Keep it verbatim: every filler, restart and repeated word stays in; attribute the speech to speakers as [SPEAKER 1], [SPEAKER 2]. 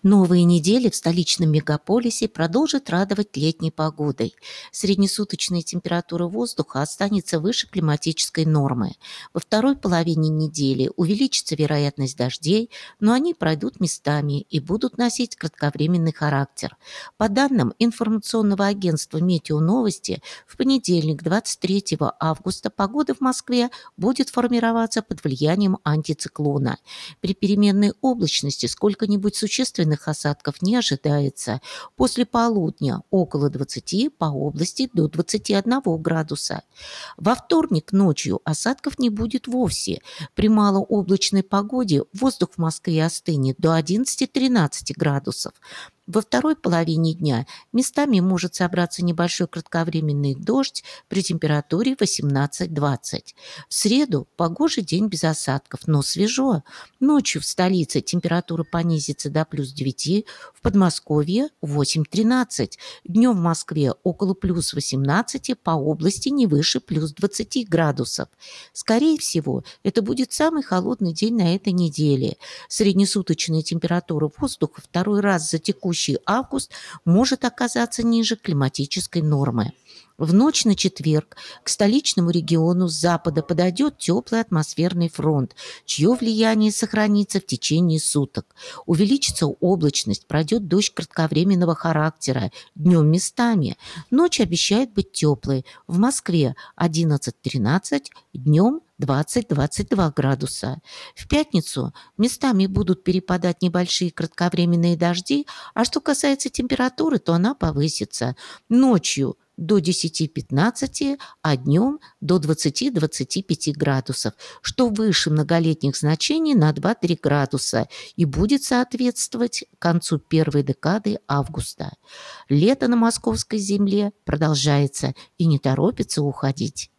[SPEAKER 1] Новые недели в столичном мегаполисе продолжат радовать летней погодой. Среднесуточная температура воздуха останется выше климатической нормы. Во второй половине недели увеличится вероятность дождей, но они пройдут местами и будут носить кратковременный характер. По данным информационного агентства «Метеоновости», в понедельник, двадцать третьего августа, погода в Москве будет формироваться под влиянием антициклона. При переменной облачности сколько-нибудь существенных осадков не ожидается. После полудня около двадцати, по области до двадцати одного градуса. Во вторник ночью осадков не будет вовсе. При малооблачной погоде воздух в Москве остынет до одиннадцати-тринадцати градусов. Во второй половине дня местами может собраться небольшой кратковременный дождь при температуре восемнадцать-двадцать. В среду погожий день без осадков, но свежо. Ночью в столице температура понизится до плюс девяти, в Подмосковье восемь-тринадцать. Днем в Москве около плюс восемнадцати, по области не выше плюс двадцати градусов. Скорее всего, это будет самый холодный день на этой неделе. Среднесуточная температура воздуха второй раз за текущий август может оказаться ниже климатической нормы. В ночь на четверг к столичному региону с запада подойдет теплый атмосферный фронт, чье влияние сохранится в течение суток. Увеличится облачность, пройдет дождь кратковременного характера, днем местами. Ночь обещает быть теплой. В Москве одиннадцать-тринадцать, днем двадцать-двадцать два градуса. В пятницу местами будут перепадать небольшие кратковременные дожди, а что касается температуры, то она повысится. Ночью до десяти-пятнадцати, а днем до двадцати-двадцати пяти градусов, что выше многолетних значений на два-три градуса и будет соответствовать концу первой декады августа. Лето на московской земле продолжается и не торопится уходить.